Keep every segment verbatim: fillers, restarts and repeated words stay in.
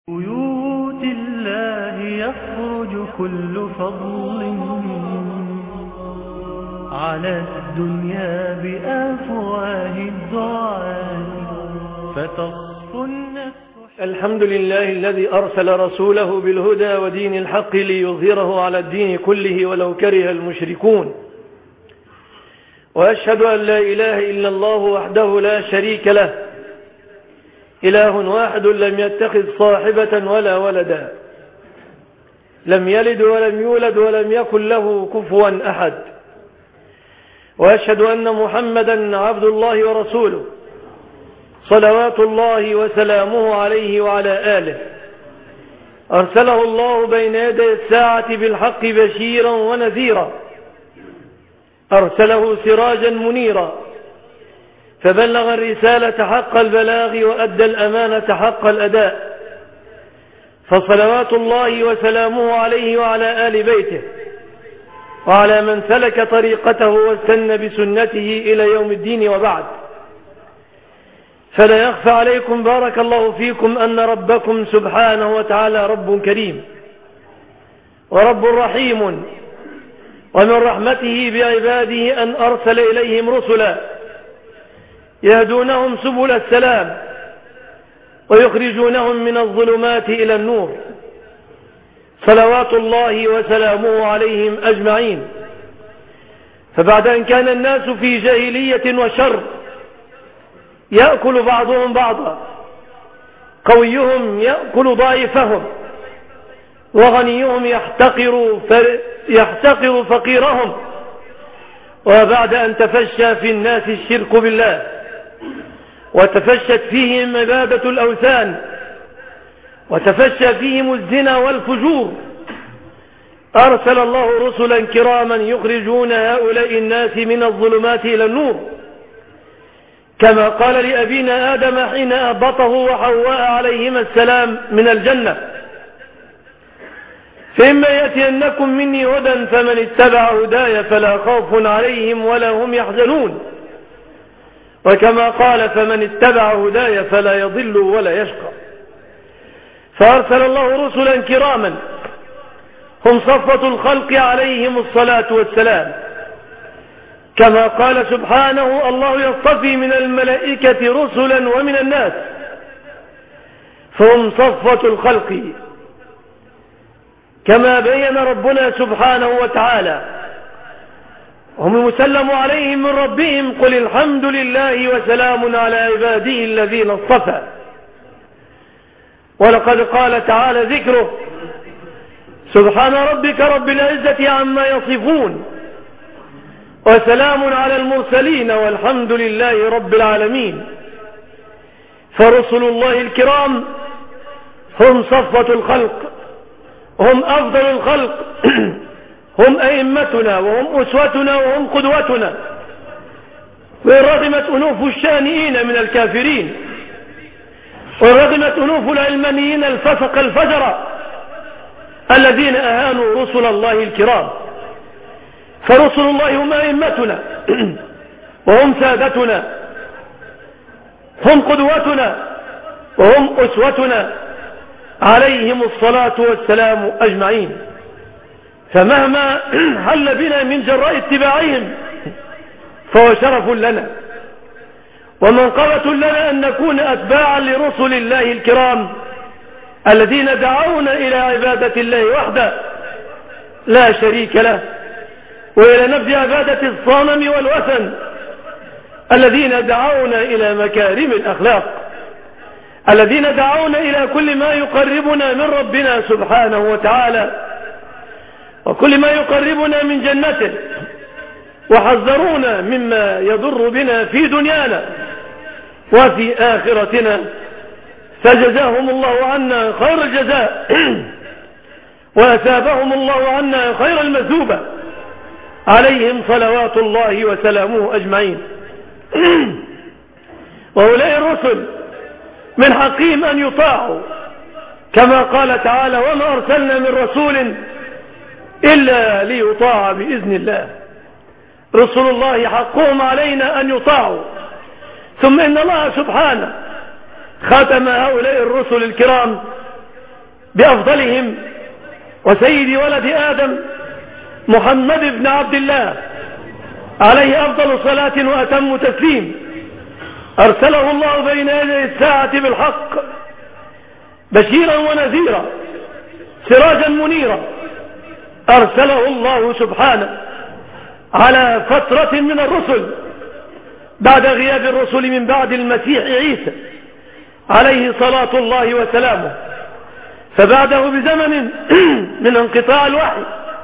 بيوت الله يخرج كل فضل على الدنيا بأفواه الدعاء فتصفو النفس. الحمد لله الذي أرسل رسوله بالهدى ودين الحق ليظهره على الدين كله ولو كره المشركون، وأشهد أن لا إله إلا الله وحده لا شريك له، إله واحد لم يتخذ صاحبة ولا ولدا، لم يلد ولم يولد ولم يكن له كفوا أحد، وأشهد أن محمدا عبد الله ورسوله صلوات الله وسلامه عليه وعلى آله، أرسله الله بين يدي الساعة بالحق بشيرا ونذيرا، أرسله سراجا منيرا، فبلغ الرسالة حق البلاغ وأدى الأمانة حق الأداء، فصلوات الله وسلامه عليه وعلى آل بيته وعلى من سلك طريقته واستنى بسنته إلى يوم الدين. وبعد، فلا يخفى عليكم بارك الله فيكم أن ربكم سبحانه وتعالى رب كريم ورب رحيم، ومن رحمته بعباده أن أرسل إليهم رسلا يهدونهم سبل السلام ويخرجونهم من الظلمات إلى النور، صلوات الله وسلامه عليهم أجمعين. فبعد أن كان الناس في جاهلية وشر يأكل بعضهم بعضا، قويهم يأكل ضعيفهم، وغنيهم يحتقر, يحتقر فقيرهم، وبعد أن تفشى في الناس الشرك بالله وتفشت فيهم عبادة الأوثان وتفشى فيهم الزنا والفجور، أرسل الله رسلا كراما يخرجون هؤلاء الناس من الظلمات إلى النور، كما قال لأبينا آدم حين أهبطه وحواء عليهما السلام من الجنة: فإما يأتينكم مني هدى فمن اتبع هداي فلا خوف عليهم ولا هم يحزنون، وكما قال: فمن اتبع هداي فلا يضل ولا يشقى. فأرسل الله رسلا كراما هم صفوة الخلق عليهم الصلاة والسلام، كما قال سبحانه: الله يصطفي من الملائكة رسلا ومن الناس، فهم صفوة الخلق، كما بين ربنا سبحانه وتعالى: هم المسلم عليهم من ربهم قل الحمد لله وسلام على عباده الذين اصطفى. ولقد قال تعالى ذكره: سبحان ربك رب العزة عما يصفون وسلام على المرسلين والحمد لله رب العالمين. فرسل الله الكرام هم صفوة الخلق، هم أفضل الخلق، هم أئمتنا وهم أسوتنا وهم قدوتنا، وإن رغمت أنوف الشانئين من الكافرين، وإن رغمت أنوف العلمانيين الفسق الفجر الذين أهانوا رسل الله الكرام، فرسل الله هم أئمتنا وهم سادتنا، هم قدوتنا وهم أسوتنا عليهم الصلاة والسلام أجمعين. فمهما حل بنا من جراء اتباعهم فهو شرف لنا ومنقبة لنا أن نكون أتباعا لرسل الله الكرام الذين دعونا إلى عبادة الله وحده لا شريك له، وإلى نبذ عبادة الصنم والوثن، الذين دعونا إلى مكارم الأخلاق، الذين دعونا إلى كل ما يقربنا من ربنا سبحانه وتعالى وكل ما يقربنا من جنته، وحذرونا مما يضر بنا في دنيانا وفي آخرتنا، فجزاهم الله عنا خير الجزاء وأثابهم الله عنا خير المثوبة، عليهم صلوات الله وسلامه أجمعين. وأولئك الرسل من حقهم أن يطاعوا، كما قال تعالى: وما أرسلنا من رسول إلا ليطاع بإذن الله. رسل الله حقهم علينا أن يطاعوا، ثم إن الله سبحانه ختم هؤلاء الرسل الكرام بأفضلهم وسيد ولد آدم محمد بن عبد الله عليه أفضل صلاة وأتم تسليم، أرسله الله بين يدي الساعة بالحق بشيرا ونذيرا سراجا منيرا. أرسله الله سبحانه على فترة من الرسل بعد غياب الرسل من بعد المسيح عيسى عليه صلاة الله وسلامه، فبعده بزمن من انقطاع الوحي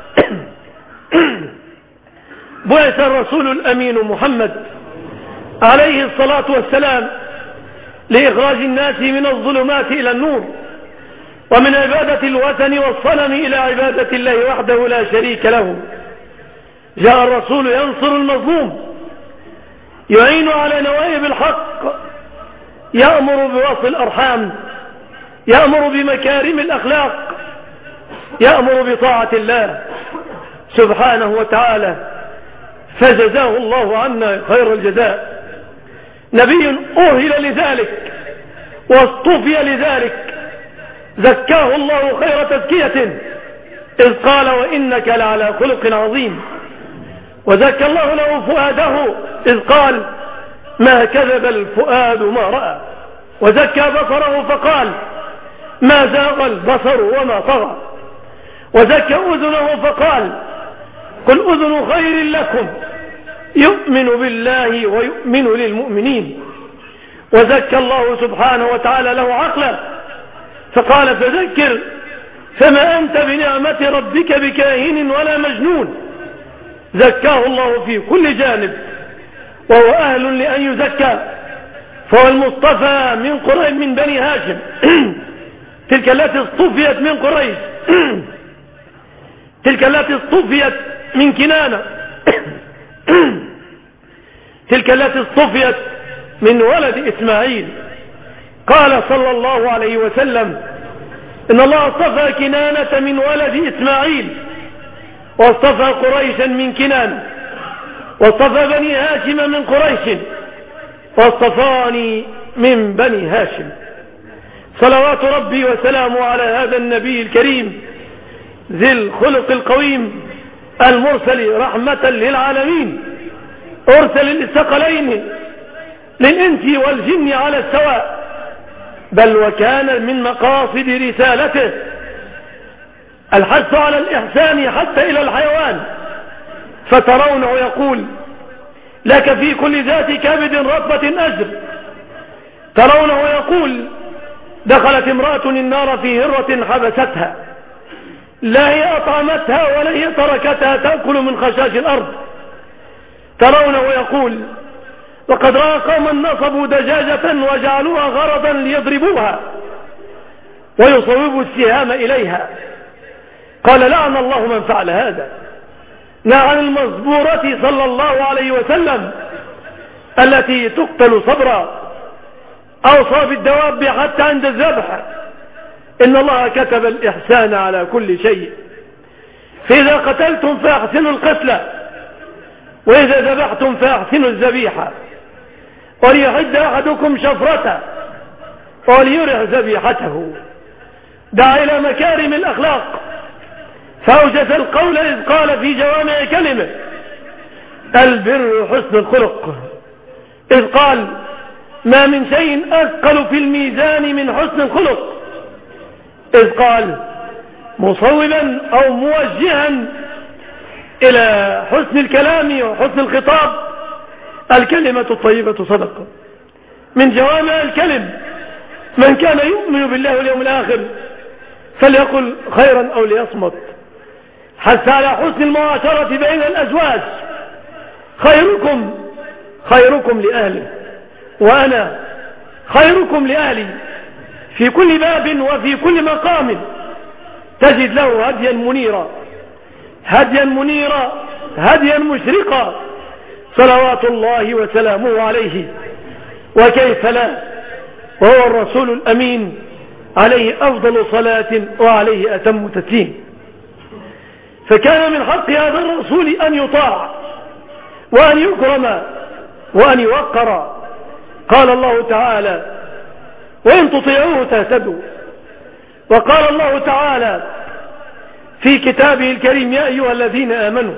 بعث الرسول الأمين محمد عليه الصلاة والسلام لإخراج الناس من الظلمات إلى النور، ومن عبادة الوثن والصنم إلى عبادة الله وحده لا شريك له. جاء الرسول ينصر المظلوم، يعين على نوائب الحق، يأمر بوصل الأرحام، يأمر بمكارم الأخلاق، يأمر بطاعة الله سبحانه وتعالى، فجزاه الله عنا خير الجزاء. نبي أهل لذلك واصطفي لذلك، زكاه الله خير تزكية إذ قال وإنك لعلى خلق عظيم، وزكى الله له فؤاده إذ قال ما كذب الفؤاد ما رأى، وزكى بصره فقال ما زاغ البصر وما طغى، وزكى أذنه فقال قل أذن خير لكم يؤمن بالله ويؤمن للمؤمنين، وزكى الله سبحانه وتعالى له عقلا فقال فذكر فما أنت بنعمة ربك بكاهن ولا مجنون. زكاه الله في كل جانب وهو أهل لأن يزكى، فهو المصطفى من قريش من بني هاشم تلك التي اصطفيت من قريش، تلك التي اصطفيت من كنانة تلك التي اصطفيت من ولد إسماعيل. قال صلى الله عليه وسلم إن الله اصطفى كنانة من ولد إسماعيل، واصطفى قريشا من كنانة، واصطفى بني هاشم من قريش، واصطفاني من بني هاشم. صلوات ربي وسلامه على هذا النبي الكريم ذي الخلق القويم المرسل رحمة للعالمين، أرسل للثقلين للإنس والجن على السواء، بل وكان من مقاصد رسالته الحث على الإحسان حتى إلى الحيوان، فترونه يقول لك في كل ذات كبد رطبة أجر. ترونه يقول دخلت امرأة النار في هرة حبستها، لا هي أطعمتها ولا هي تركتها تأكل من خشاش الأرض. ترونه يقول وقد رأى قوما نصبوا دجاجة وجعلوها غرضا ليضربوها ويصوبوا السهام إليها، قال لعن الله من فعل هذا. عن المزبورة صلى الله عليه وسلم التي تقتل صبرا، أوصى بالدواب حتى عند الذبح إن الله كتب الإحسان على كل شيء، فإذا قتلتم فأحسنوا القتل، وإذا ذبحتم فأحسنوا الذبيحة، وليحد أحدكم شفرته وليرح ذبيحته. دعا إلى مكارم الأخلاق فأوجز القول إذ قال في جوامع كلمة البر حسن الخلق، إذ قال ما من شيء أثقل في الميزان من حسن الخلق، إذ قال مصوبا أو موجها إلى حسن الكلام وحسن الخطاب الكلمة الطيبة صدقة. من جوامع الكلم من كان يؤمن بالله واليوم الآخر فليقل خيرا أو ليصمت. حث على حسن المعاشرة بين الأزواج، خيركم خيركم لأهله وأنا خيركم لأهلي. في كل باب وفي كل مقام تجد له هديا منيرا، هديا منيرا هديا مشرقا صلوات الله وسلامه عليه، وكيف لا وهو الرسول الأمين عليه أفضل صلاة وعليه أتم تسليم. فكان من حق هذا الرسول أن يطاع وأن يكرم وأن يوقر. قال الله تعالى وإن تطيعوه تهتدوا وقال الله تعالى في كتابه الكريم: يا أيها الذين آمنوا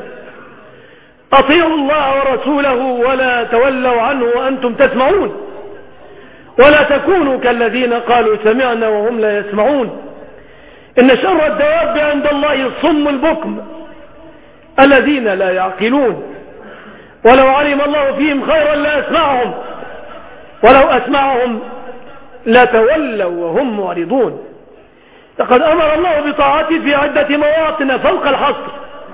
أطيعوا الله ورسوله ولا تولوا عنه وأنتم تسمعون ولا تكونوا كالذين قالوا سمعنا وهم لا يسمعون إن شر الدواب عند الله الصم البكم الذين لا يعقلون ولو علم الله فيهم خيرا لأسمعهم ولو أسمعهم لتولوا وهم معرضون. لقد أمر الله بطاعته في عدة مواطن فوق الحصر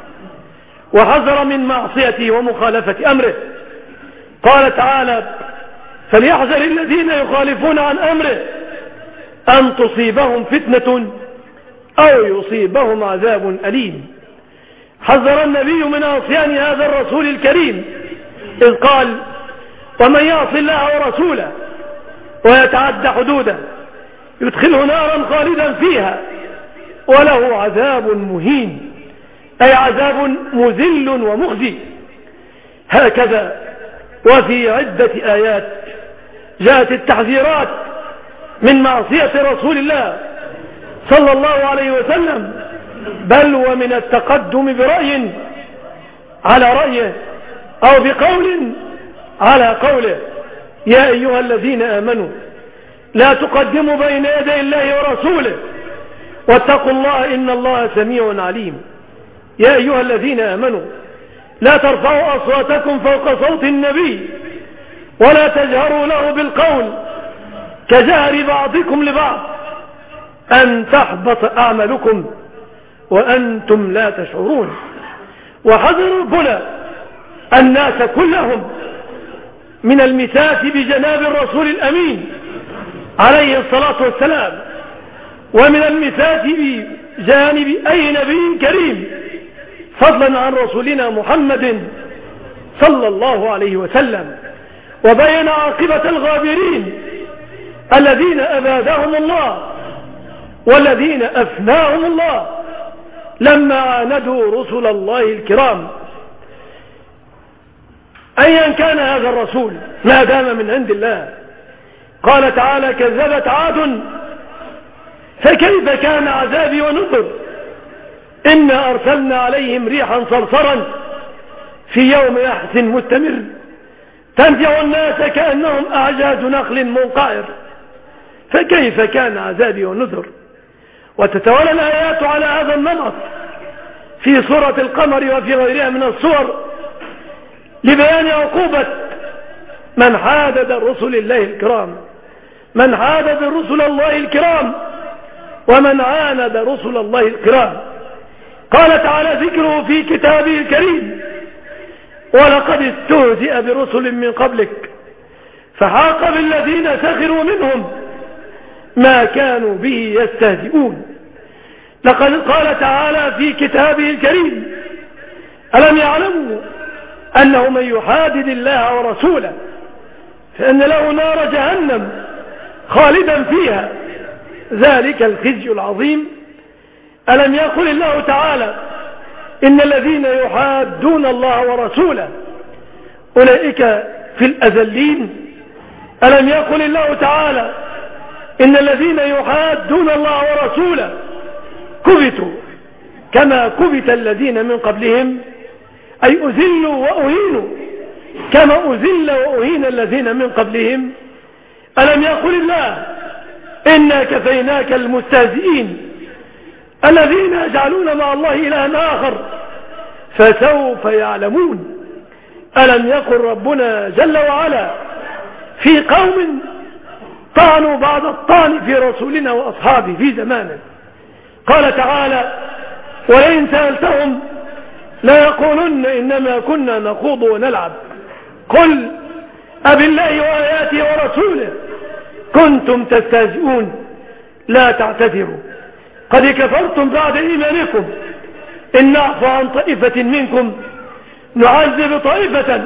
وحذر من معصيته ومخالفة أمره. قال تعالى: فليحذر الذين يخالفون عن أمره أن تصيبهم فتنة أو يصيبهم عذاب أليم. حذر النبي من عصيان هذا الرسول الكريم إذ قال: ومن يعص الله ورسوله ويتعدى حدوده يدخله نارا خالدا فيها وله عذاب مهين، أي عذاب مذل ومخزي. هكذا وفي عدة آيات جاءت التحذيرات من معصية رسول الله صلى الله عليه وسلم، بل ومن التقدم برأي على رأيه أو بقول على قوله. يا أيها الذين آمنوا لا تقدموا بين يدي الله ورسوله واتقوا الله إن الله سميع عليم. يا أيها الذين آمنوا لا ترفعوا أصواتكم فوق صوت النبي ولا تجهروا له بالقول كجهر بعضكم لبعض أن تحبط أعمالكم وأنتم لا تشعرون. وحذر ربنا الناس كلهم من المساس بجناب الرسول الأمين عليه الصلاة والسلام ومن المساس بجانب أي نبي كريم فضلا عن رسولنا محمد صلى الله عليه وسلم. وبين عاقبة الغابرين الذين أبادهم الله والذين أفناهم الله لما عاندوا رسل الله الكرام. أيا كان هذا الرسول ما دام من عند الله. قال تعالى: كذبت عاد فكيف كان عذابي ونذر إنا أرسلنا عليهم ريحا صرصرا في يوم نحس مستمر تنزع الناس كأنهم أعجاز نخل منقعر فكيف كان عذابي ونذر. وتتوالى الآيات على هذا النمط في سورة القمر وفي غيرها من السور لبيان عقوبة من حادد رسل الله الكرام، من حادد رسل الله الكرام ومن عاند رسل الله الكرام. قال تعالى ذكره في كتابه الكريم: ولقد استهزئ برسل من قبلك فحاق بالذين سخروا منهم ما كانوا به يستهزئون. لقد قال تعالى في كتابه الكريم: ألم يعلموا أنه من يحادد الله ورسوله فإن له نار جهنم خالدا فيها ذلك الخزي العظيم. ألم يقل الله تعالى: إن الذين يحادون الله ورسوله أولئك في الأذلين. ألم يقل الله تعالى: إن الذين يحادون الله ورسوله كبتوا كما كبت الذين من قبلهم أي أذلوا وأهينوا كما أذل وأهين الذين من قبلهم. ألم يقل الله: إنا كفيناك المستهزئين الذين يجعلون مع الله إلها آخر فسوف يعلمون. ألم يقل ربنا جل وعلا في قوم طعنوا بعض الطعن في رسولنا وأصحابه في زمانه. قال تعالى: ولئن سألتهم لا يقولن إنما كنا نخوض ونلعب قل أبالله وآياته ورسوله كنتم تستهزئون لا تعتذروا قد كفرتم بعد إيمانكم إن نعفو عن طائفة منكم نعذب طائفة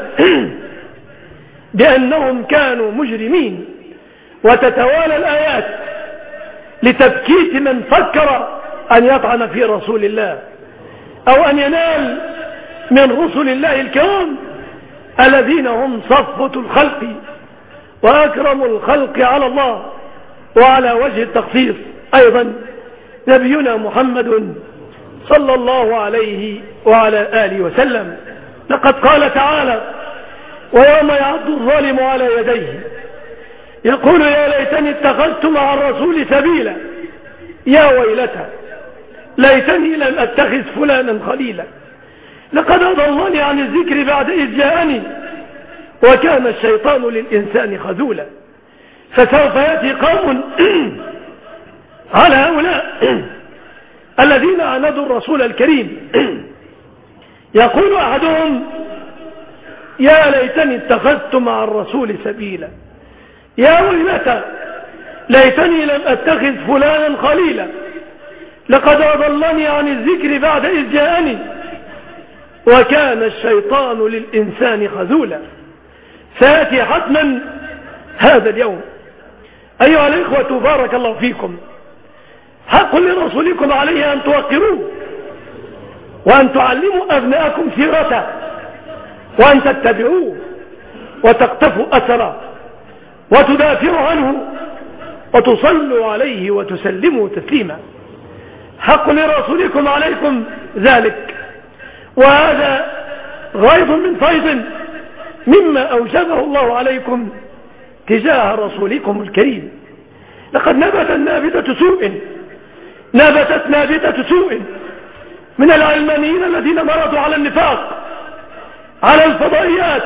بأنهم كانوا مجرمين. وتتوالى الآيات لتبكيت من فكر أن يطعن في رسول الله أو أن ينال من رسل الله الكرام الذين هم صفوة الخلق وأكرم الخلق على الله وعلى وجه التخصيص. أيضا نبينا محمد صلى الله عليه وعلى آله وسلم. لقد قال تعالى: ويوم يعض الظالم على يديه يقول يا ليتني اتخذت مع الرسول سبيلا يا ويلتى ليتني لم أتخذ فلانا خليلا لقد أضلني عن الذكر بعد إذ جاءني وكان الشيطان للإنسان خذولا. فسوف يأتي قوم على هؤلاء الذين عاندوا الرسول الكريم يقول أحدهم: يا ليتني اتخذت مع الرسول سبيلا يا ويلتى ليتني لم أتخذ فلانا خليلا لقد أضلني عن الذكر بعد إذ جاءني وكان الشيطان للإنسان خذولا. سيأتي حتما هذا اليوم. أيها الإخوة بارك الله فيكم، حق لرسولكم عليه أن توقروه وأن تعلموا أبناءكم سيرته وأن تتبعوه وتقتفوا أثره وتدافعوا عنه وتصلوا عليه وتسلموا تسليما. حق لرسولكم عليكم ذلك، وهذا غيض من فيض مما أوجبه الله عليكم تجاه رسولكم الكريم. لقد نبتت نابتة سوء نبتت نابتة سوء من العلمانيين الذين مرضوا على النفاق على الفضائيات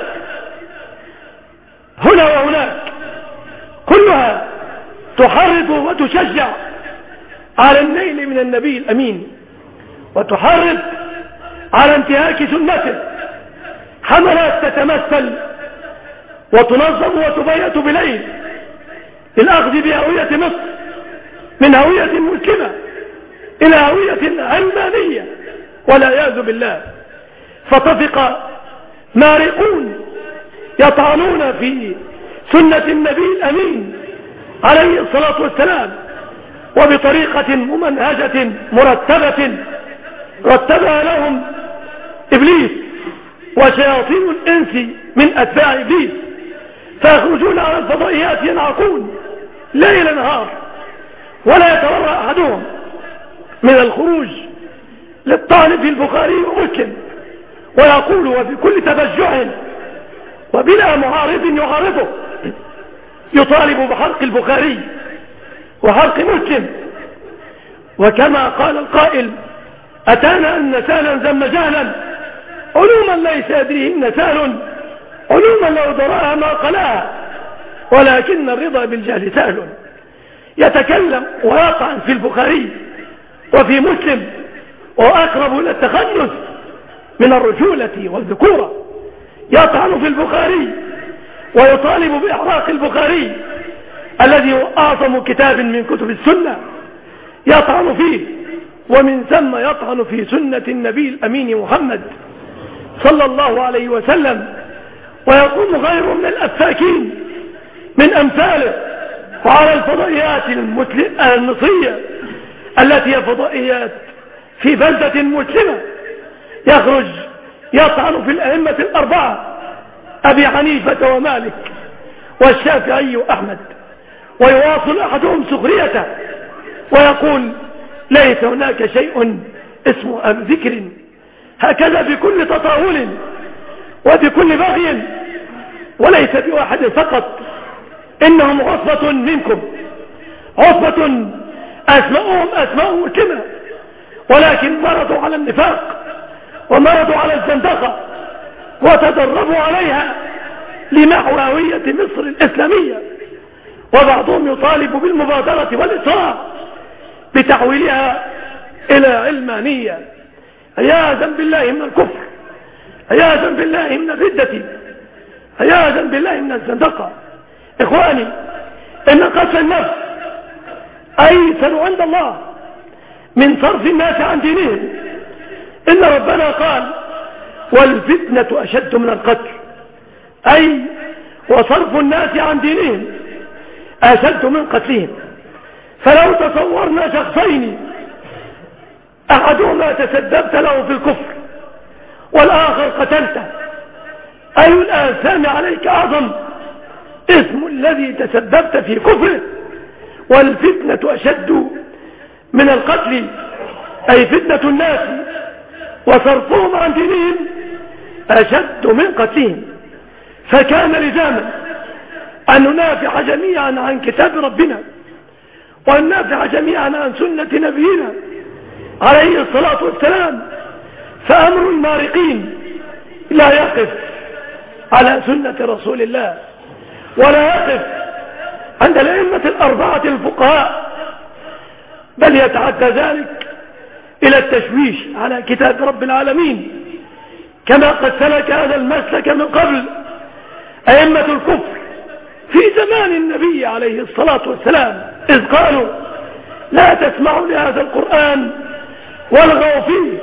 هنا وهناك، كلها تحرض وتشجع على النيل من النبي الأمين وتحرض على انتهاك سنته. حملات تتمثل وتنظم وتبيت بليل للأخذ بهوية مصر من هوية مسلمة إلى هوية علمانية والعياذ بالله. فطفق مارقون يطعنون في سنة النبي الأمين عليه الصلاة والسلام وبطريقة ممنهجة مرتبة رتبها لهم إبليس وشياطين الإنس من أتباع إبليس، فيخرجون على الفضائيات ينعقون ليل نهار ولا يتورع أحدهم من الخروج للطعن في البخاري ومسلم، ويقول وبكل تبجع وبلا معارض يعارضه يطالب بحرق البخاري وحرق مسلم. وكما قال القائل: أتانا أن نسالا ذم جهلا علوما ليس يدريهن نسال علوما لو درأها ما قلاها ولكن الرضا بالجهل سهل. يتكلم ويطعن في البخاري وفي مسلم وأقرب إلى التخنث من الرجولة والذكورة. يطعن في البخاري ويطالب بإحراق البخاري الذي هو أعظم كتاب من كتب السنة، يطعن فيه ومن ثم يطعن في سنة النبي الأمين محمد صلى الله عليه وسلم. ويقوم غيره من الأفاكين من أمثاله وعلى الفضائيات المصرية التي هي فضائيات في بلدة مسلمة يخرج يطعن في الأئمة الأربعة أبي حنيفة ومالك والشافعي وأحمد، ويواصل أحدهم سخريته ويقول: ليس هناك شيء اسمه أهل ذكر. هكذا بكل تطاول وبكل بغي، وليس بواحد فقط، إنهم عصبة منكم، عصبة أسماؤهم أسماء مسلمة ولكن مرضوا على النفاق ومرضوا على الزندقة وتدربوا عليها لمحو هوية مصر الإسلامية. وبعضهم يطالب بالمبادرة والإسراع بتحويلها إلى علمانية، عياذا بالله من الكفر، عياذا بالله من الردة، عياذا بالله من الزندقة. إخواني، إن قتل النفس أيسر عند الله من صرف الناس عن دينهم. إن ربنا قال: والفتنة أشد من القتل، أي وصرف الناس عن دينهم أشد من قتلهم. فلو تصورنا شخصين أحدهما تسببت له في الكفر والآخر قتلته، أي الآثام عليك أعظم؟ اسم الذي تسببت في كفره. والفتنة أشد من القتل أي فتنة الناس وصرفهم عن دينهم أشد من قتلهم، فكان لزاما أن ندافع جميعا عن كتاب ربنا، وأن ندافع جميعا عن سنة نبينا عليه الصلاة والسلام. فأمر المارقين لا يقف على سنة رسول الله، ولا يقف عند الأئمة الأربعة الفقهاء، بل يتعدى ذلك إلى التشويش على كتاب رب العالمين، كما قد سلك هذا المسلك من قبل أئمة الكفر في زمان النبي عليه الصلاة والسلام، إذ قالوا لا تسمعوا لهذا القرآن والغوا فيه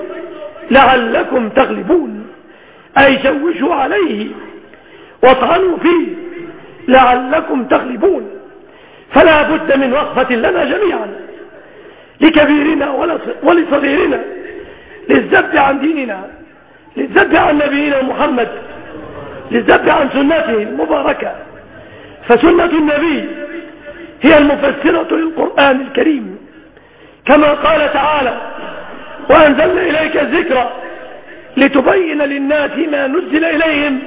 لعلكم تغلبون، أي شوشوا عليه واطعنوا فيه لعلكم تغلبون. فلا بد من وقفة لنا جميعا، لكبيرنا ولصغيرنا، للذب عن ديننا، للذب عن نبينا محمد، للذب عن سنته المباركة. فسنة النبي هي المفسرة للقرآن الكريم، كما قال تعالى وأنزلنا إليك الذكر لتبين للناس ما نزل إليهم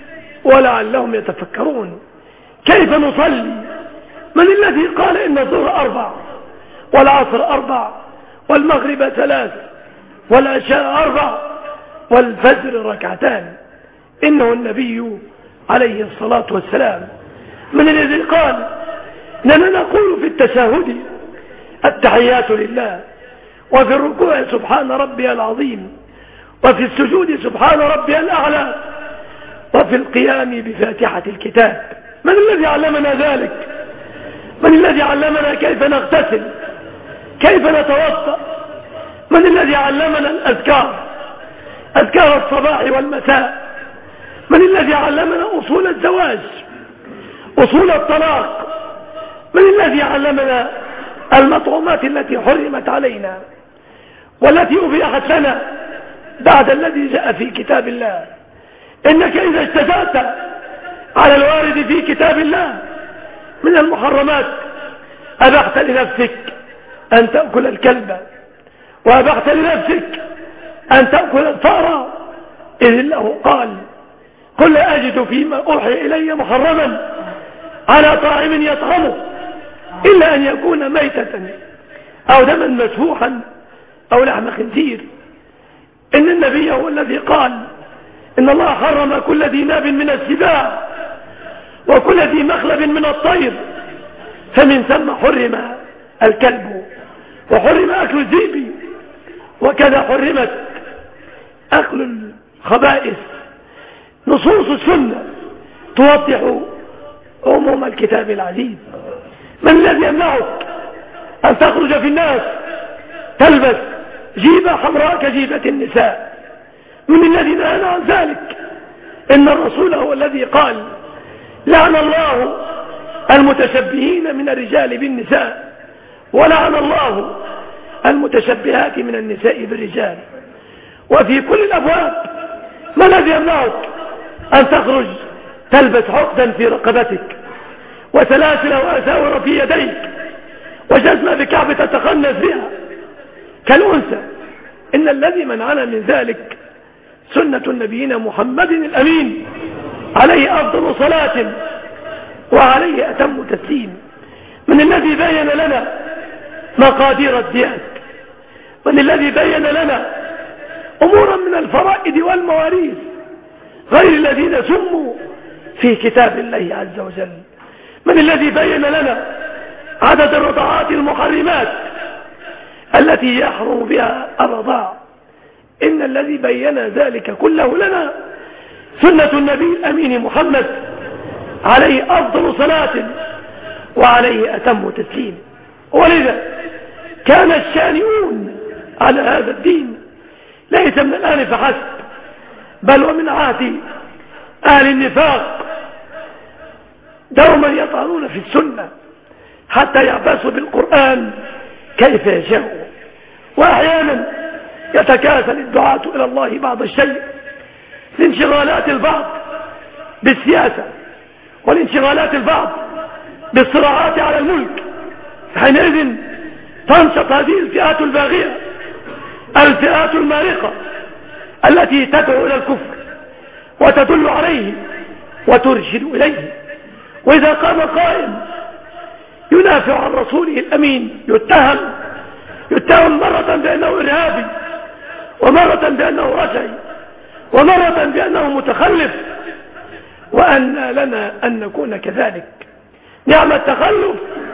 ولعلهم يتفكرون. كيف نصلي؟ من الذي قال إن الظهر أربع والعصر أربع والمغرب ثلاث والعشاء أربع والفجر ركعتان؟ إنه النبي عليه الصلاة والسلام. من الذي قال إننا نقول في التشهد التحيات لله، وفي الركوع سبحان ربي العظيم، وفي السجود سبحان ربي الأعلى، وفي القيام بفاتحة الكتاب؟ من الذي علمنا ذلك؟ من الذي علمنا كيف نغتسل، كيف نتوضأ؟ من الذي علمنا الأذكار، أذكار الصباح والمساء؟ من الذي علمنا أصول الزواج، أصول الطلاق؟ من الذي علمنا المطعومات التي حرمت علينا والتي أبيحت لنا بعد الذي جاء في كتاب الله؟ إنك إذا اجتزأت على الوارد في كتاب الله من المحرمات أبحت لنفسك أن تأكل الكلب، وأبحت لنفسك أن تأكل الفأر، إذ الله قال قل لا أجد فيما أوحي إلي محرما على طاعم يطعمه إلا أن يكون ميتة أو دما مسفوحا أو لحم خنزير. إن النبي هو الذي قال إن الله حرم كل ذي ناب من السباع وكل ذي مخلب من الطير، فمن ثم حرم الكلب وحرم أكل الذئب، وكذا حرمت أكل الخبائث. نصوص السنة توضح عموم الكتاب العزيز. من الذي يمنعك أن تخرج في الناس تلبس جيبة حمراء كجيبة النساء؟ من الذي نهانا عن ذلك؟ إن الرسول هو الذي قال لعن الله المتشبهين من الرجال بالنساء، ولعن الله المتشبهات من النساء بالرجال. وفي كل الأبواب ما الذي يمنعك أن تخرج تلبس عقدا في رقبتك وسلاسل وأساور في يديك وجزمة بكعب تتخنس بها كالأنثى؟ إن الذي منعنا من ذلك سنة نبينا محمد الأمين عليه أفضل صلاة وعليه أتم تسليم. من الذي بين لنا مقادير الديات؟ من الذي بين لنا أمورا من الفرائض والمواريث غير الذين سموا في كتاب الله عز وجل؟ من الذي بين لنا عدد الرضاعات المحرمات التي يحرم بها الرضاع؟ إن الذي بين ذلك كله لنا سنة النبي الأمين محمد عليه أفضل صلاة وعليه أتم تسليم. ولذا كان الشانئون على هذا الدين ليس من الآن فحسب، بل ومن عهد أهل النفاق دوما يطعنون في السنة حتى يعبثوا بالقرآن كيف يشاءوا. وأحيانا يتكاسل الدعاة إلى الله بعض الشيء لانشغالات البعض بالسياسة ولانشغالات البعض بالصراعات على الملك، حينئذ تنشط هذه الفئات الباغية، الفئات المارقة التي تدعو إلى الكفر وتدل عليه وترشد إليه. وإذا قام قائم ينافع عن رسوله الأمين يتهم يتهم مرة بأنه إرهابي، ومرة بأنه رجعي، ومرة بأنه متخلف، وأن لنا أن نكون كذلك. نعم التخلف،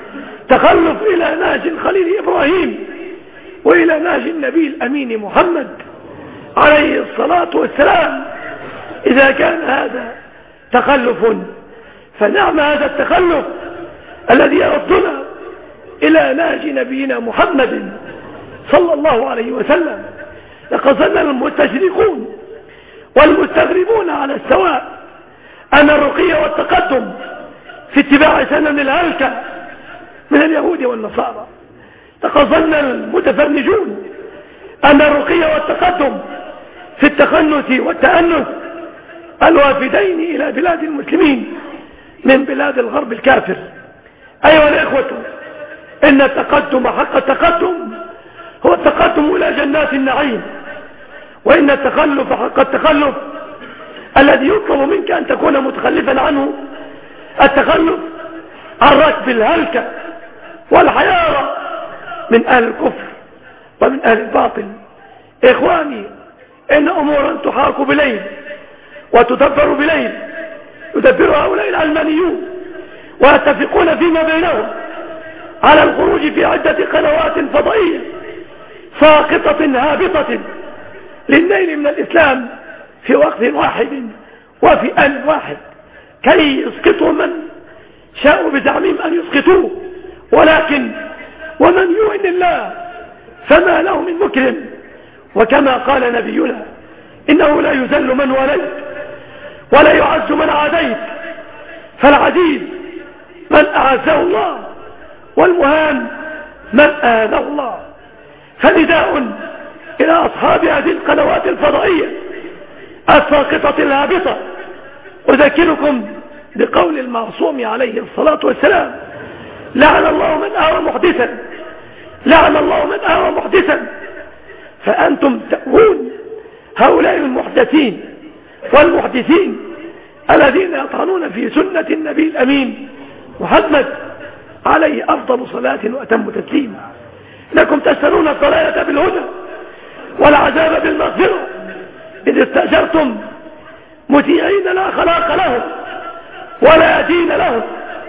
تخلف إلى نهج الخليل إبراهيم وإلى نهج النبي الأمين محمد عليه الصلاة والسلام. إذا كان هذا تخلف فنعم هذا التخلف الذي يردنا إلى نهج نبينا محمد صلى الله عليه وسلم. لقد ظن المستشرقون والمستغربون على السواء أن الرقي والتقدم في اتباع سنن الهلكة من اليهود والنصارى. لقد ظن المتفرجون أن الرقي والتقدم في التخنث والتأنث الوافدين إلى بلاد المسلمين من بلاد الغرب الكافر. أيها الإخوة، إن التقدم حق التقدم هو التقدم إلى جنات النعيم، وإن التخلف حق التخلف الذي يطلب منك أن تكون متخلفا عنه التخلف عن ركب الهلكة والحيارة من أهل الكفر ومن أهل الباطل. إخواني، إن أمورا تحاك بليل وتدبر بليل يدبر هؤلاء العلمانيون ويتفقون فيما بينهم على الخروج في عدة قنوات فضائية ساقطة هابطة للنيل من الإسلام في وقت واحد وفي آن واحد كي يسقطوا من شاءوا بزعمهم أن يسقطوه، ولكن ومن يؤمن الله فما له من مكرم. وكما قال نبينا إنه لا يذل من وليت ولا يعز من عاديت، فالعزيز من أعزه الله والمهان من آذاه الله. فنداء إلى أصحاب هذه القنوات الفضائية الساقطة الهابطة، أذكركم بقول المعصوم عليه الصلاة والسلام: لعن الله من آوى محدثا، لعن الله من آوى محدثا. فأنتم تأوون هؤلاء المحدثين والمحدثين الذين يطعنون في سنة النبي الأمين محمد عليه أفضل صلاة وأتم تسليم. لكم تشترون الضلالة بالهدى والعذاب بالمغفرة إذ استأجرتم متيعين لا خلاق لهم ولا دين لهم،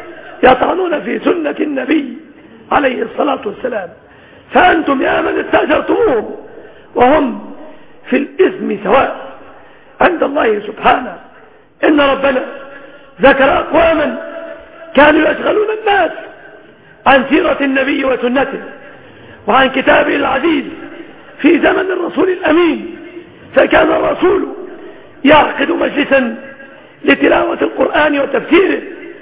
يطعنون في سنة النبي عليه الصلاة والسلام. فأنتم يا من استأجرتموهم وهم في الإثم سواء عند الله سبحانه. إن ربنا ذكر أقواما كانوا يشغلون الناس عن سيرة النبي وسنته وعن كتابه العزيز في زمن الرسول الأمين، فكان الرسول يعقد مجلسا لتلاوة القرآن وتفسيره،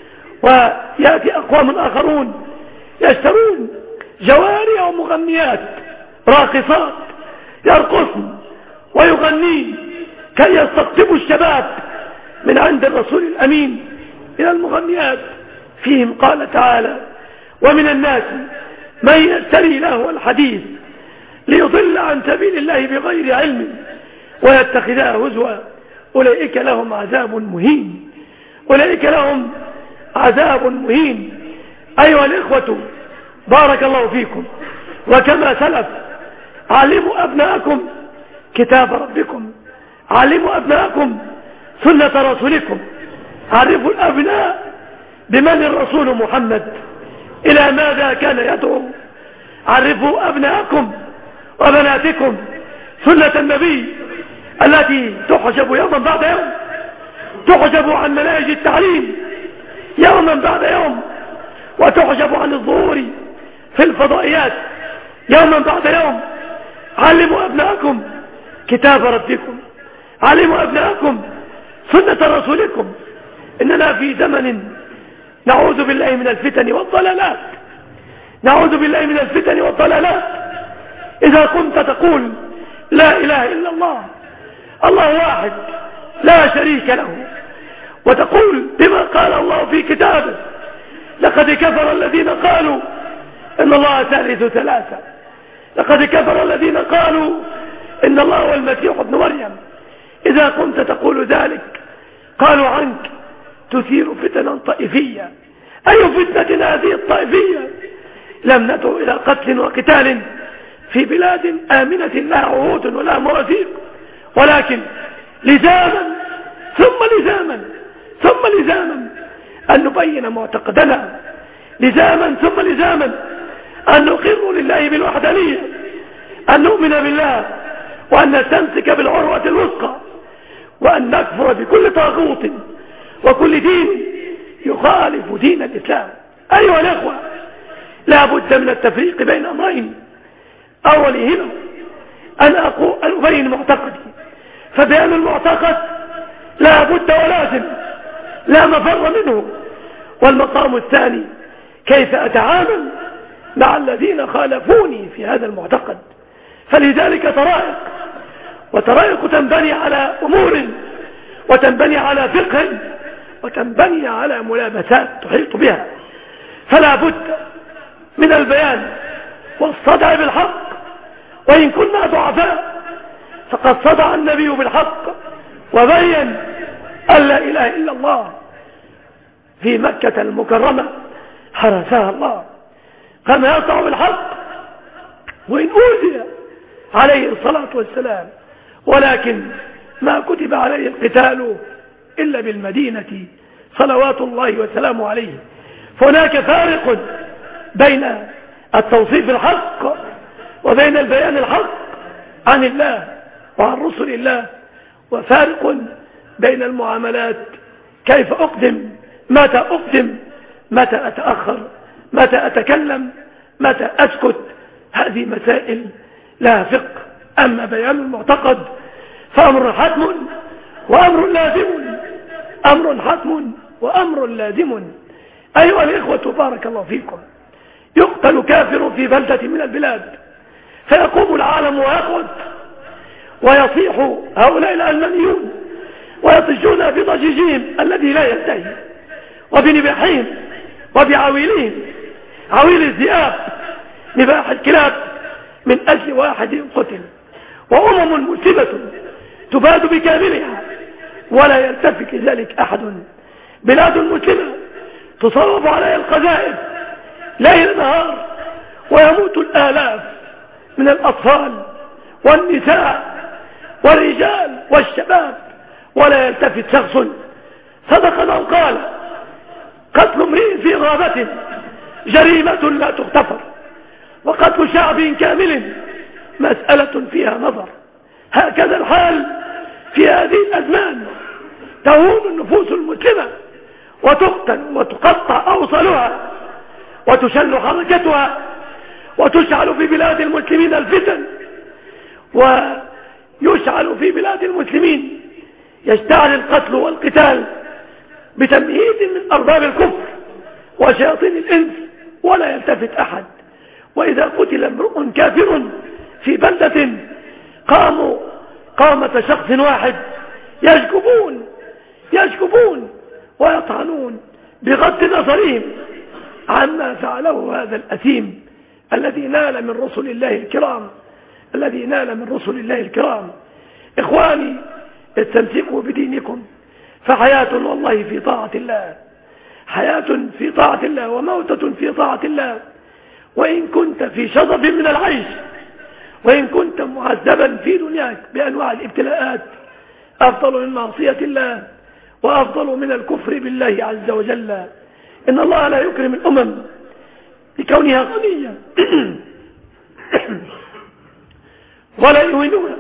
ويأتي أقوام آخرون يشترون جواري ومغنيات راقصات يرقصن ويغنين كي يستقطبوا الشباب من عند الرسول الأمين إلى المغنيات. فيهم قال تعالى: ومن الناس من يشتري لهو الحديث ليضل عن سبيل الله بغير علم ويتخذها هزوا أولئك لهم عذاب مهين، أولئك لهم عذاب مهين. أيها الإخوة، بارك الله فيكم. وكما سلف علموا أبناءكم كتاب ربكم، علموا أبناءكم سنة رسولكم، عرفوا الأبناء بمن الرسول محمد إلى ماذا كان يدعو. عرفوا أبناءكم وبناتكم سنة النبي التي تحجب يوما بعد يوم، تحجب عن مناهج التعليم يوما بعد يوم، وتحجب عن الظهور في الفضائيات يوما بعد يوم. علموا أبناءكم كتاب ربكم، علموا أبناءكم سنة رسولكم. إننا في زمن نعوذ بالله من الفتن والضلالات، نعوذ بالله من الفتن والضلالات. إذا كنت تقول لا إله إلا الله، الله واحد لا شريك له، وتقول بما قال الله في كتابه: لقد كفر الذين قالوا إن الله ثالث ثلاثة. لقد كفر الذين قالوا إن الله هو المسيح ابن مريم. إذا كنت تقول ذلك قالوا عنك تثير فتنا طائفية. أي فتنة هذه الطائفية؟ لم ندعو إلى قتل وقتال في بلاد آمنة لا عهود ولا مواثيق، ولكن لزاما ثم لزاما ثم لزاما أن نبين معتقدنا، لزاما ثم لزاما أن نقر لله بالوحدانية، أن نؤمن بالله، وأن نستمسك بالعروة الوثقى، وأن نكفر بكل طاغوت وكل دين يخالف دين الإسلام. أيها الأخوة، لا بد من التفريق بين أمرين. أولهما أن أقول أبين معتقدي، فبيان المعتقد لا بد ولازم، لا مفر منه. والمقام الثاني كيف أتعامل مع الذين خالفوني في هذا المعتقد. فلذلك طرائق، وطرائق تنبني على أمور، وتنبني على فقه، وتنبني على ملابسات تحيط بها. فلا بد من البيان والصدع بالحق، وإن كنا ضعفاء فقد صدع النبي بالحق وبين أن لا إله إلا الله في مكة المكرمة حرسها الله، كما يصدع بالحق وإن أوذي عليه الصلاة والسلام. ولكن ما كتب عليه القتال إلا بالمدينة صلوات الله وسلامه عليه. فهناك فارق بين التوصيف الحق وبين البيان الحق عن الله وعن رسل الله، وفارق بين المعاملات، كيف أقدم، متى أقدم، متى أتأخر، متى أتكلم، متى أسكت. هذه مسائل لها فقه. أما بيان المعتقد فأمر حتم وأمر لازم، أمر حتم وأمر لازم. أيها الإخوة بارك الله فيكم، يقتل كافر في بلدة من البلاد، فيقوم العالم ويقعد ويصيح هؤلاء الألمانيون ويطجون بضجيجهم الذي لا ينتهي، وبنباحهم وبعويلهم، عويل الذئاب، نباح الكلاب، من أجل واحد قتل. وأمم مسلمة تباد بكاملها ولا يلتفت لذلك أحد. بلاد مسلمة تصوب عليها القذائف ليل نهار، ويموت الآلاف من الأطفال والنساء والرجال والشباب، ولا يلتفت شخص. صدق من قال: قتل امرئ في غابة جريمة لا تغتفر، وقتل شعب كامل مسألة فيها نظر. هكذا الحال في هذه الأزمان، تهون النفوس المسلمة وتقتل وتقطع أوصالها وتشل حركتها، وتشعل في بلاد المسلمين الفتن، ويشعل في بلاد المسلمين، يشتعل القتل والقتال بتمهيد من أرباب الكفر وشياطين الإنس، ولا يلتفت أحد. وإذا قتل امرؤ كافر في بلدة قاموا قامة شخص واحد يشكبون يشكبون ويطعنون بغض نظرهم عما فعله هذا الأثيم الذي نال من رسل الله الكرام الذي نال من رسل الله الكرام. إخواني، استمسكوا بدينكم، فحياة والله في طاعة الله، حياة في طاعة الله وموتة في طاعة الله. وإن كنت في شظف من العيش، وإن كنت معذبا في دنياك بأنواع الابتلاءات، أفضل من معصية الله وأفضل من الكفر بالله عز وجل. إن الله لا يكرم الأمم لكونها غنية ولا يهينها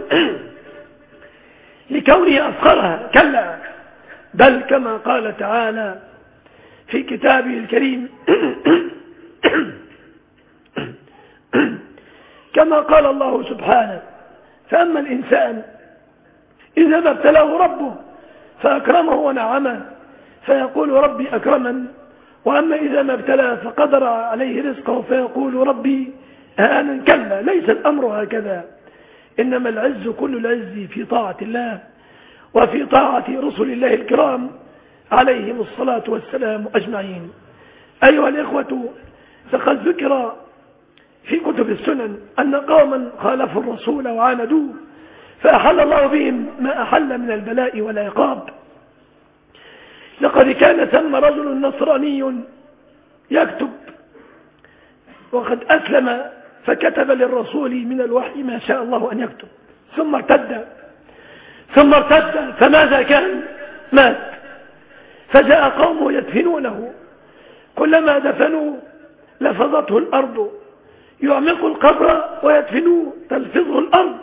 لكونها أفخرها، كلا، بل كما قال تعالى في كتابه الكريم كما قال الله سبحانه: فأما الإنسان إذا ما ابتلاه ربه فأكرمه ونعمه فيقول ربي أكرمن، وأما إذا ما ابتلاه فقدر عليه رزقه فيقول ربي أهانن. كلا، ليس الأمر هكذا، إنما العز كل العز في طاعة الله وفي طاعة رسل الله الكرام عليهم الصلاة والسلام أجمعين. أيها الإخوة، فقد ذكر في كتب السنن أن قوما خالفوا الرسول وعاندوه فأحل الله بهم ما أحل من البلاء والعقاب. لقد كان ثم رجل نصراني يكتب وقد أسلم فكتب للرسول من الوحي ما شاء الله أن يكتب ثم ارتد ثم ارتد فماذا كان؟ مات. فجاء قومه يدفنونه، كلما دفنوه لفظته الأرض، يعمق القبر ويدفنوه تلفظه الأرض،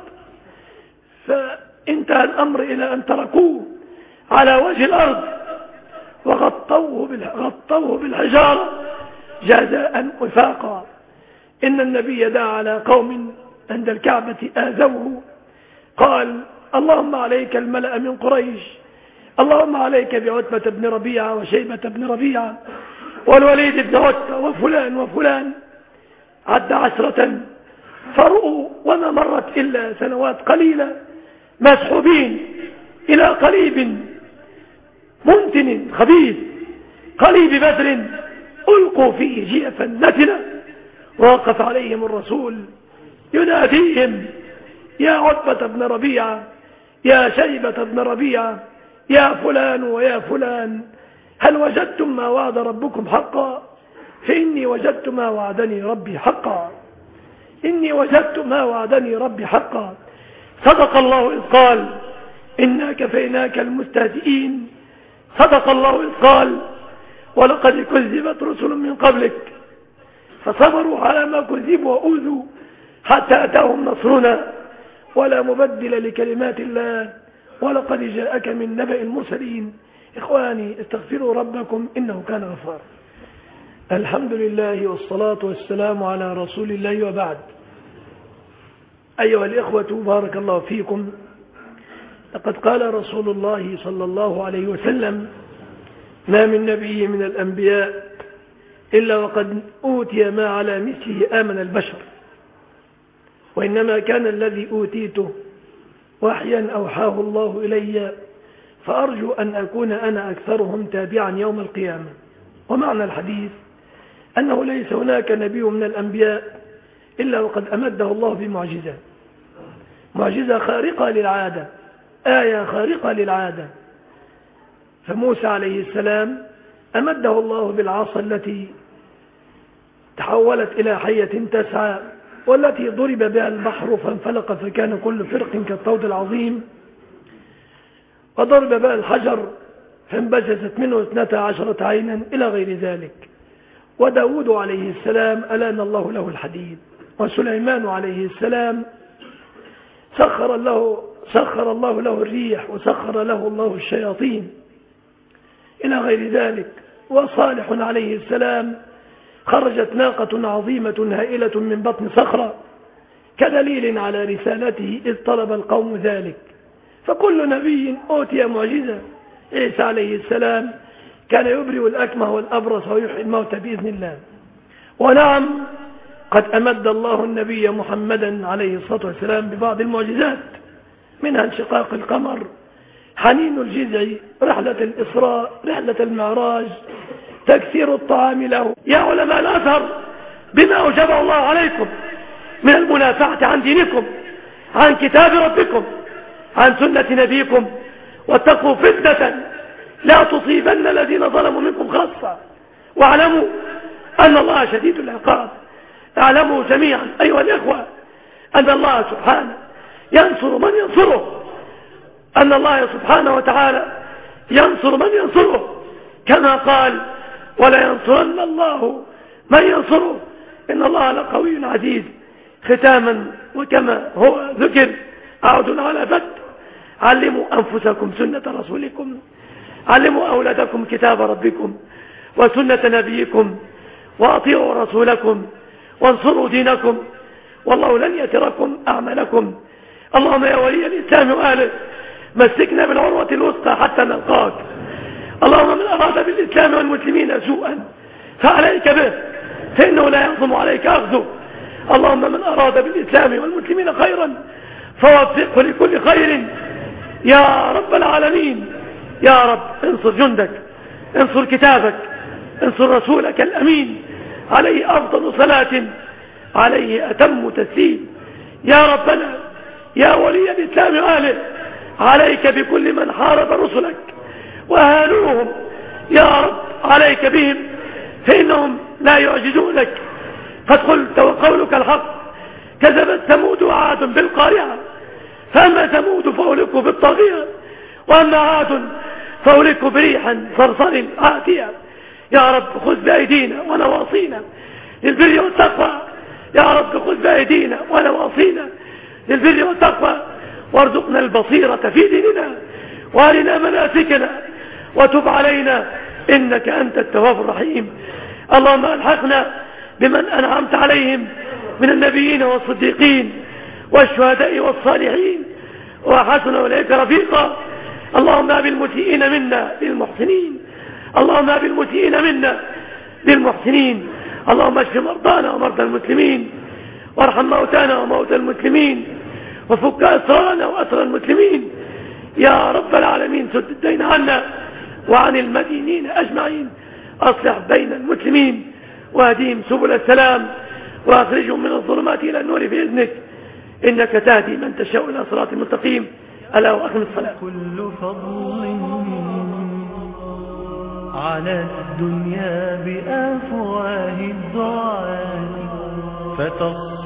فانتهى الأمر إلى أن تركوه على وجه الأرض وغطوه غطوه بالحجارة جزاء وفاقا. إن النبي دعا على قوم عند الكعبة آذوه قال: اللهم عليك الملأ من قريش، اللهم عليك بعتبة بن ربيعة وشيبة بن ربيعة والوليد بن عتبة وفلان وفلان. عد عشرة فرؤوا وما مرت إلا سنوات قليلة مسحوبين إلى قليب منتن خبيث قليب بدر ألقوا فيه جيفا نتنا، ووقف عليهم الرسول يناديهم: يا عتبة بن ربيعة، يا شيبة بن ربيعة، يا فلان ويا فلان، هل وجدتم ما وعد ربكم حقا؟ فإني وجدت ما وعدني ربي حقا، إني وجدت ما وعدني ربي حقا. صدق الله إذ قال: إنا كفيناك المستهزئين. صدق الله إذ قال: ولقد كذبت رسل من قبلك فصبروا على ما كذبوا وأوذوا حتى أتاهم نصرنا ولا مبدل لكلمات الله ولقد جاءك من نبأ المرسلين. إخواني استغفروا ربكم إنه كان غفارا. الحمد لله والصلاة والسلام على رسول الله، وبعد. أيها الإخوة بارك الله فيكم، لقد قال رسول الله صلى الله عليه وسلم: ما من نبي من الأنبياء إلا وقد أوتي ما على مثله آمن البشر، وإنما كان الذي أوتيته وحيا أوحاه الله إلي، فأرجو أن أكون أنا أكثرهم تابعا يوم القيامة. ومعنى الحديث أنه ليس هناك نبي من الأنبياء إلا وقد أمده الله بمعجزة، معجزة خارقة للعادة، آية خارقة للعادة. فموسى عليه السلام أمده الله بالعصا التي تحولت إلى حية تسعى، والتي ضرب بها البحر فانفلق فكان كل فرق كالطود العظيم، وضرب بها الحجر فانبجست منه اثنتا عشرة عينا إلى غير ذلك. وداود عليه السلام ألان الله له الحديد، وسليمان عليه السلام سخر له سخر الله له الريح، وسخر له الله الشياطين إلى غير ذلك. وصالح عليه السلام خرجت ناقة عظيمة هائلة من بطن صخرة كدليل على رسالته إذ طلب القوم ذلك. فكل نبي أوتي معجزة. عيسى عليه السلام كان يبرئ الأكمه والأبرص ويحيي الموتى بإذن الله. ونعم قد أمد الله النبي محمدا عليه الصلاة والسلام ببعض المعجزات، منها انشقاق القمر، حنين الجذع، رحلة الإسراء، رحلة المعراج، تكثير الطعام له. يا علماء الأثر، بما أوجبه الله عليكم من المنافعة عن دينكم، عن كتاب ربكم، عن سنة نبيكم، واتقوا فتنة لا تصيبن الذين ظلموا منكم خاصة، واعلموا أن الله شديد العقاب. اعلموا جميعا أيها الإخوة أن الله سبحانه ينصر من ينصره، أن الله سبحانه وتعالى ينصر من ينصره، كما قال: ولا ينصرن الله من ينصره إن الله لقوي عزيز. ختاما، وكما هو ذكر أعود على فت: علموا أنفسكم سنة رسولكم، علموا أولادكم كتاب ربكم وسنة نبيكم، وأطيعوا رسولكم وانصروا دينكم، والله لن يتركم أعمالكم. اللهم يا ولي الإسلام وآله مسكنا بالعروة الوسطى حتى نلقاك. اللهم من أراد بالإسلام والمسلمين سوءا فعليك به، فإنه لا يعظم عليك أخذه. اللهم من أراد بالإسلام والمسلمين خيرا فوفقه لكل خير يا رب العالمين. يا رب انصر جندك، انصر كتابك، انصر رسولك الأمين عليه أفضل صلاة عليه أتم تسليم. يا ربنا يا ولي الإسلام وأهله، عليك بكل من حارب رسلك وأهانوهم، يا رب عليك بهم فإنهم لا يعجزونك. قد قلت وقولك الحق، كذبت ثمود وعاد بالقارعة، فأما ثمود فأهلكوا بالطاغية، وأما عاد فأهلكوا بريح صرصر عاتية. يا رب خذ بأيدينا ونواصينا للبر والتقوى، يا رب خذ بأيدينا ونواصينا للبر والتقوى، وارزقنا البصيرة في ديننا، وارنا مناسكنا، وتب علينا إنك أنت التواب الرحيم. اللهم ألحقنا بمن أنعمت عليهم من النبيين والصديقين والشهداء والصالحين، وحسن أولئك رفيقا. اللهم بالمسيئين منا للمحسنين، اللهم بالمسيئين منا للمحسنين. اللهم اشف مرضانا ومرضى المسلمين، وارحم موتانا وموتى المسلمين، وفك أسرانا وأسر المسلمين يا رب العالمين. سد الدين عنا وعن المدينين أجمعين، أصلح بين المسلمين، واهديهم سبل السلام، وأخرجهم من الظلمات إلى النور بإذنك، إنك تهدي من تشاء إلى صراط المستقيم. ألا وأقم الصلاة. كل فضل على الدنيا بأفواه الدعاء فتغفر